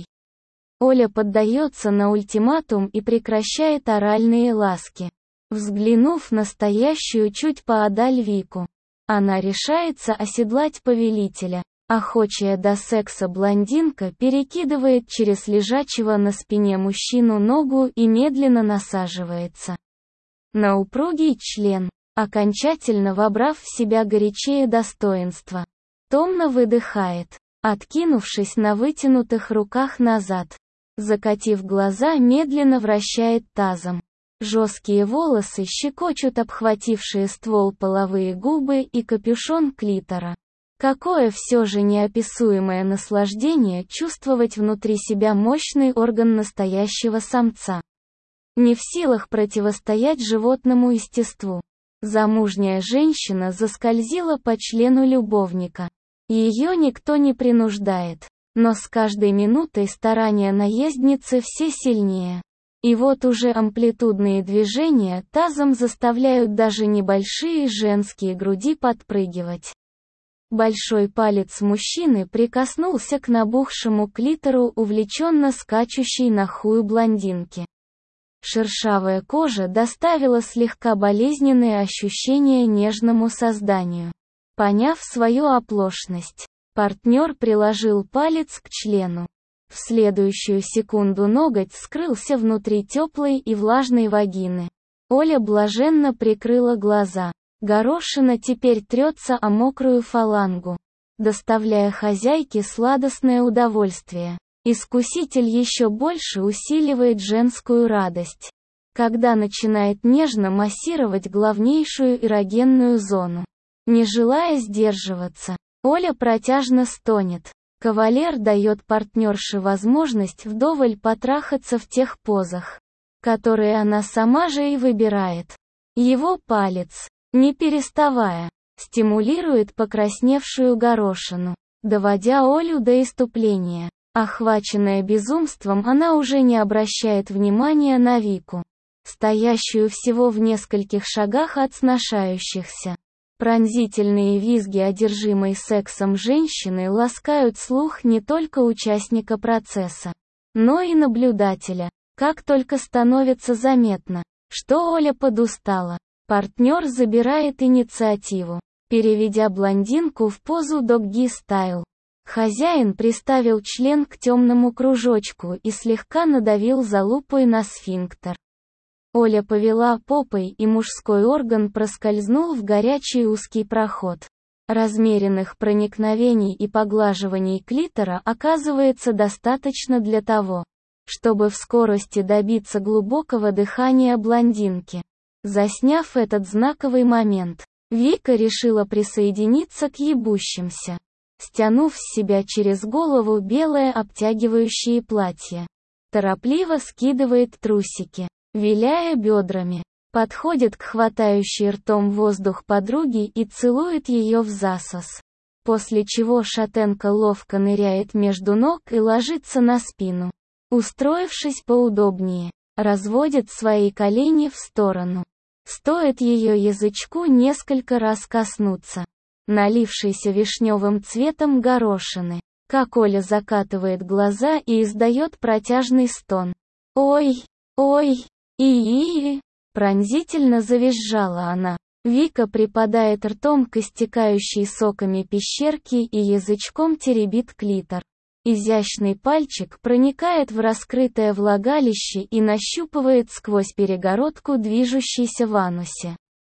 Оля поддается на ультиматум и прекращает оральные ласки. Взглянув на стоящую чуть поодаль Вику, она решается оседлать повелителя. Охочая до секса блондинка перекидывает через лежачего на спине мужчину ногу и медленно насаживается на упругий член, окончательно вобрав в себя горячее достоинство. Томно выдыхает, откинувшись на вытянутых руках назад. Закатив глаза, медленно вращает тазом. Жесткие волосы щекочут обхватившие ствол половые губы и капюшон клитора. Какое все же неописуемое наслаждение чувствовать внутри себя мощный орган настоящего самца. Не в силах противостоять животному естеству, замужняя женщина заскользила по члену любовника. Ее никто не принуждает, но с каждой минутой старания наездницы все сильнее. И вот уже амплитудные движения тазом заставляют даже небольшие женские груди подпрыгивать. Большой палец мужчины прикоснулся к набухшему клитору увлеченно скачущей на хую блондинки. Шершавая кожа доставила слегка болезненные ощущения нежному созданию. Поняв свою оплошность, партнер приложил палец к члену. В следующую секунду ноготь скрылся внутри теплой и влажной вагины. Оля блаженно прикрыла глаза. Горошина теперь трется о мокрую фалангу, доставляя хозяйке сладостное удовольствие. Искуситель еще больше усиливает женскую радость, когда начинает нежно массировать главнейшую эрогенную зону. Не желая сдерживаться, Оля протяжно стонет. Кавалер дает партнерше возможность вдоволь потрахаться в тех позах, которые она сама же и выбирает. Его палец, не переставая, стимулирует покрасневшую горошину, доводя Олю до исступления. Охваченная безумством, она уже не обращает внимания на Вику, стоящую всего в нескольких шагах от сношающихся. Пронзительные визги одержимой сексом женщины ласкают слух не только участника процесса, но и наблюдателя. Как только становится заметно, что Оля подустала, партнер забирает инициативу, переведя блондинку в позу догги-стайл. Хозяин приставил член к темному кружочку и слегка надавил залупой на сфинктер. Оля повела попой, и мужской орган проскользнул в горячий узкий проход. Размеренных проникновений и поглаживаний клитора оказывается достаточно для того, чтобы в скорости добиться глубокого дыхания блондинки. Засняв этот знаковый момент, Вика решила присоединиться к ебущимся, стянув с себя через голову белое обтягивающее платье. Торопливо скидывает трусики, виляя бедрами, подходит к хватающей ртом воздух подруги и целует ее в засос. После чего шатенка ловко ныряет между ног и ложится на спину. Устроившись поудобнее, разводит свои колени в сторону. Стоит ее язычку несколько раз коснуться налившейся вишневым цветом горошины, как Оля закатывает глаза и издает протяжный стон. «Ой, ой, и-и-и!» Пронзительно завизжала она. Вика припадает ртом к истекающей соками пещерке и язычком теребит клитор. Изящный пальчик проникает в раскрытое влагалище и нащупывает сквозь перегородку движущийся в анусе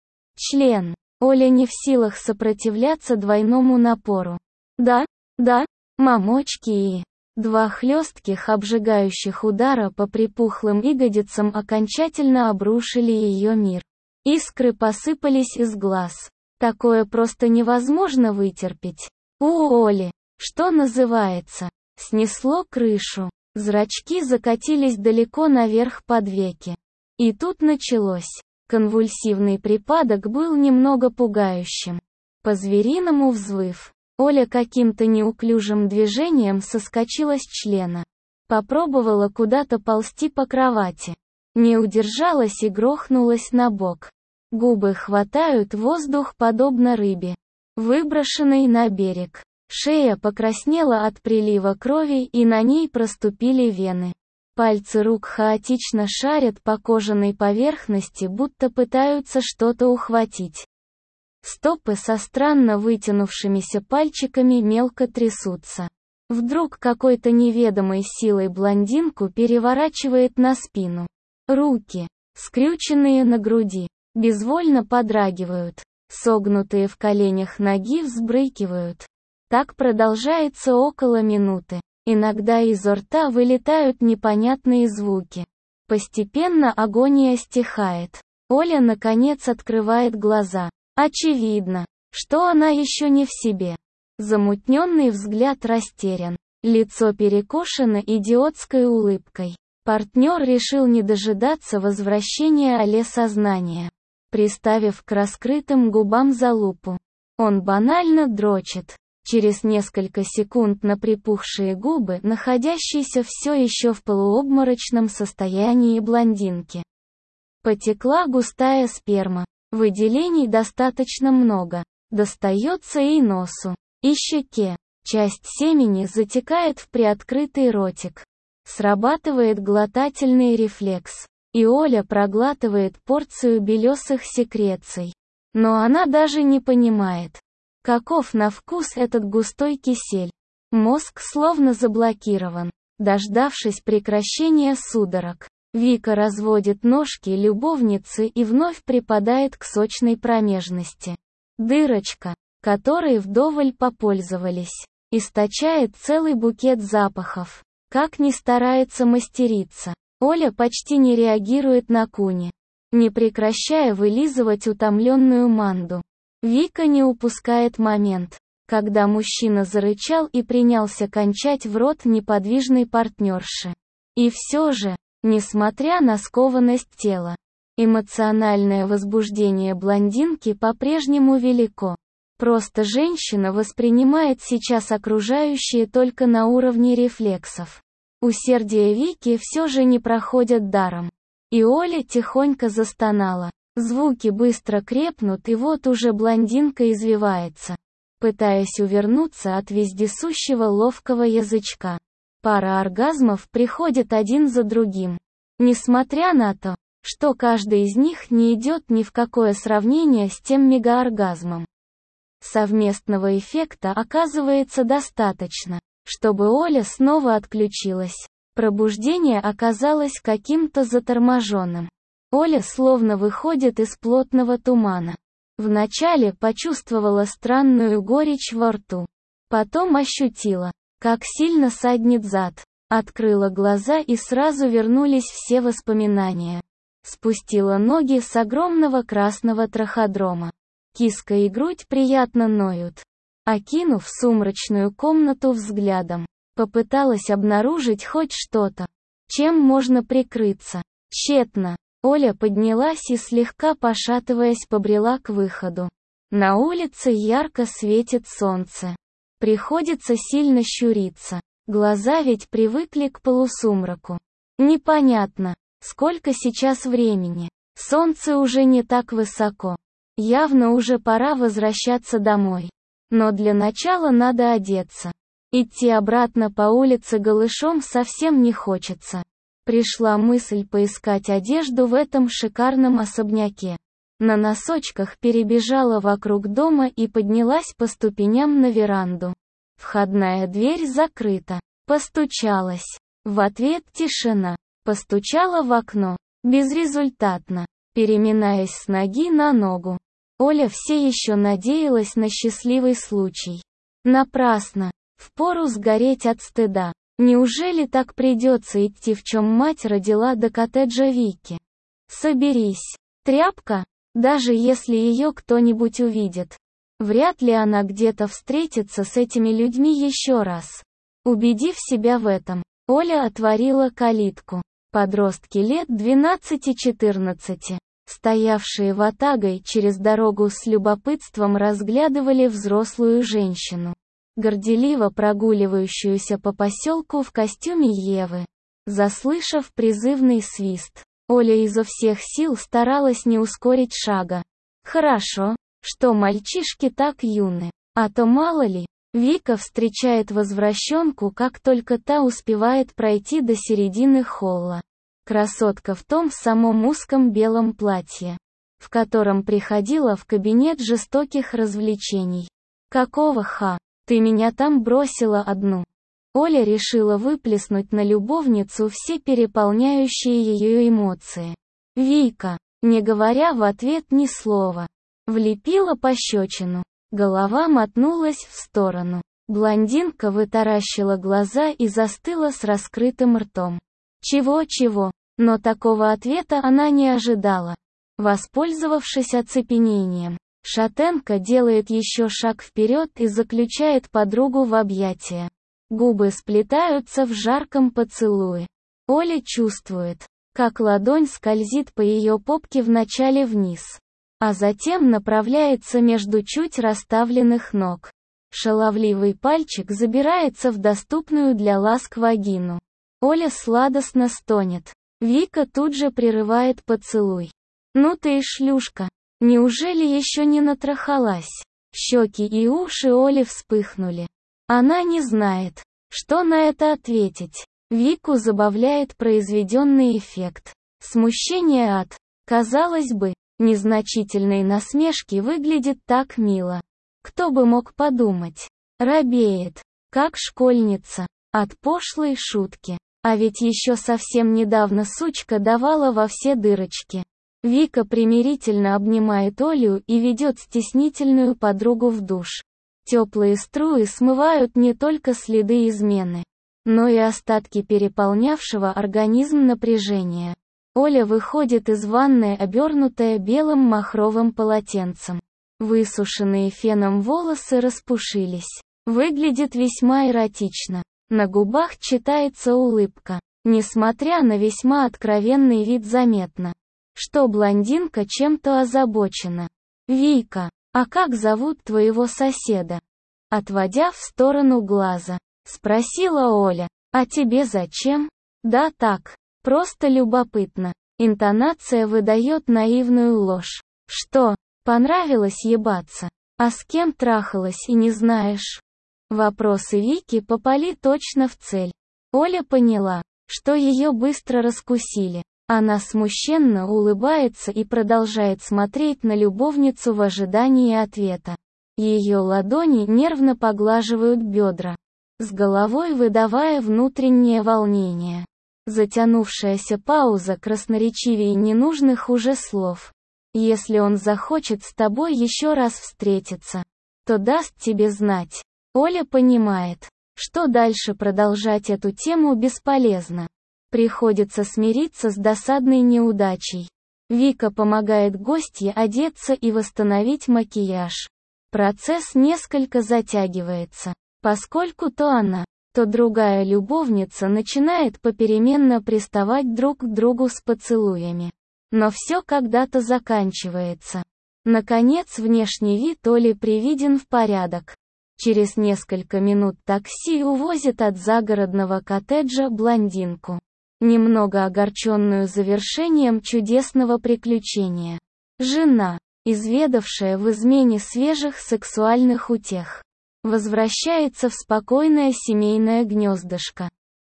член. Оля не в силах сопротивляться двойному напору. Да, да, мамочки и... Два хлестких обжигающих удара по припухлым ягодицам окончательно обрушили ее мир. Искры посыпались из глаз. Такое просто невозможно вытерпеть. У Оли, что называется, снесло крышу. Зрачки закатились далеко наверх под веки. И тут началось. Конвульсивный припадок был немного пугающим. По-звериному взвыв, Оля каким-то неуклюжим движением соскочила с члена. Попробовала куда-то ползти по кровати. Не удержалась и грохнулась на бок. Губы хватают воздух подобно рыбе, выброшенной на берег. Шея покраснела от прилива крови и на ней проступили вены. Пальцы рук хаотично шарят по кожаной поверхности, будто пытаются что-то ухватить. Стопы со странно вытянувшимися пальчиками мелко трясутся. Вдруг какой-то неведомой силой блондинку переворачивает на спину. Руки, скрюченные на груди, безвольно подрагивают. Согнутые в коленях ноги взбрыкивают. Так продолжается около минуты. Иногда изо рта вылетают непонятные звуки. Постепенно агония стихает. Оля наконец открывает глаза. Очевидно, что она еще не в себе. Замутненный взгляд растерян. Лицо перекошено идиотской улыбкой. Партнер решил не дожидаться возвращения Оле сознания. Приставив к раскрытым губам залупу, он банально дрочит. Через несколько секунд на припухшие губы, находящиеся все еще в полуобморочном состоянии блондинки, потекла густая сперма. Выделений достаточно много. Достается и носу, и щеке. Часть семени затекает в приоткрытый ротик. Срабатывает глотательный рефлекс, и Оля проглатывает порцию белесых секреций. Но она даже не понимает, каков на вкус этот густой кисель. Мозг словно заблокирован. Дождавшись прекращения судорог, Вика разводит ножки любовницы и вновь припадает к сочной промежности. Дырочка, которой вдоволь попользовались, источает целый букет запахов. Как ни старается мастерица, Оля почти не реагирует на куни, не прекращая вылизывать утомленную манду. Вика не упускает момент, когда мужчина зарычал и принялся кончать в рот неподвижной партнерши. И все же, несмотря на скованность тела, эмоциональное возбуждение блондинки по-прежнему велико. Просто женщина воспринимает сейчас окружающее только на уровне рефлексов. Усердие Вики все же не проходят даром. И Оля тихонько застонала. Звуки быстро крепнут, и вот уже блондинка извивается, пытаясь увернуться от вездесущего ловкого язычка. Пара оргазмов приходит один за другим. Несмотря на то, что каждый из них не идет ни в какое сравнение с тем мегаоргазмом. Совместного эффекта оказывается достаточно, чтобы Оля снова отключилась. Пробуждение оказалось каким-то заторможенным. Оля словно выходит из плотного тумана. Вначале почувствовала странную горечь во рту. Потом ощутила, как сильно саднит зад. Открыла глаза, и сразу вернулись все воспоминания. Спустила ноги с огромного красного траходрома. Киска и грудь приятно ноют. Окинув сумрачную комнату взглядом, попыталась обнаружить хоть что-то, чем можно прикрыться. Тщетно. Оля поднялась и, слегка пошатываясь, побрела к выходу. На улице ярко светит солнце. Приходится сильно щуриться. Глаза ведь привыкли к полусумраку. Непонятно, сколько сейчас времени. Солнце уже не так высоко. Явно уже пора возвращаться домой. Но для начала надо одеться. Идти обратно по улице голышом совсем не хочется. Пришла мысль поискать одежду в этом шикарном особняке. На носочках перебежала вокруг дома и поднялась по ступеням на веранду. Входная дверь закрыта. Постучалась. В ответ тишина. Постучала в окно. Безрезультатно. Переминаясь с ноги на ногу, Оля все еще надеялась на счастливый случай. Напрасно. Впору сгореть от стыда. Неужели так придется идти, в чем мать родила, до коттеджа Вики? Соберись. Тряпка? Даже если ее кто-нибудь увидит. Вряд ли она где-то встретится с этими людьми еще раз. Убедив себя в этом, Оля отворила калитку. Подростки лет двенадцати-четырнадцати, стоявшие ватагой через дорогу, с любопытством разглядывали взрослую женщину, горделиво прогуливающуюся по поселку в костюме Евы. Заслышав призывный свист, Оля изо всех сил старалась не ускорить шага. Хорошо, что мальчишки так юны, а то мало ли. Вика встречает возвращенку, как только та успевает пройти до середины холла. Красотка в том самом узком белом платье, в котором приходила в кабинет жестоких развлечений. «Какого ха? Ты меня там бросила одну?» Оля решила выплеснуть на любовницу все переполняющие ее эмоции. Вика, не говоря в ответ ни слова, влепила пощечину. Голова мотнулась в сторону. Блондинка вытаращила глаза и застыла с раскрытым ртом. Чего-чего? Но такого ответа она не ожидала. Воспользовавшись оцепенением, шатенка делает еще шаг вперед и заключает подругу в объятия. Губы сплетаются в жарком поцелуе. Оля чувствует, как ладонь скользит по ее попке вначале вниз, а затем направляется между чуть расставленных ног. Шаловливый пальчик забирается в доступную для ласк вагину. Оля сладостно стонет. Вика тут же прерывает поцелуй. «Ну ты и шлюшка! Неужели еще не натрахалась?» Щеки и уши Оли вспыхнули. Она не знает, что на это ответить. Вику забавляет произведенный эффект. Смущение от, казалось бы, незначительной насмешки выглядит так мило. Кто бы мог подумать? Робеет, как школьница, от пошлой шутки. А ведь еще совсем недавно сучка давала во все дырочки. Вика примирительно обнимает Олю и ведет стеснительную подругу в душ. Теплые струи смывают не только следы измены, но и остатки переполнявшего организм напряжения. Оля выходит из ванной, обернутая белым махровым полотенцем. Высушенные феном волосы распушились. Выглядит весьма эротично. На губах читается улыбка. Несмотря на весьма откровенный вид, заметно, что блондинка чем-то озабочена. «Вика, а как зовут твоего соседа?» Отводя в сторону глаза, спросила Оля. «А тебе зачем?» «Да так, просто любопытно». Интонация выдает наивную ложь. «Что, понравилось ебаться? А с кем трахалась и не знаешь?» Вопросы Вики попали точно в цель. Оля поняла, что ее быстро раскусили. Она смущенно улыбается и продолжает смотреть на любовницу в ожидании ответа. Ее ладони нервно поглаживают бедра, с головой выдавая внутреннее волнение. Затянувшаяся пауза красноречивее ненужных уже слов. «Если он захочет с тобой еще раз встретиться, то даст тебе знать». Оля понимает, что дальше продолжать эту тему бесполезно. Приходится смириться с досадной неудачей. Вика помогает гостье одеться и восстановить макияж. Процесс несколько затягивается, поскольку то она, то другая любовница начинает попеременно приставать друг к другу с поцелуями. Но все когда-то заканчивается. Наконец внешний вид Оли приведен в порядок. Через несколько минут такси увозит от загородного коттеджа блондинку, немного огорченную завершением чудесного приключения. Жена, изведавшая в измене свежих сексуальных утех, возвращается в спокойное семейное гнездышко.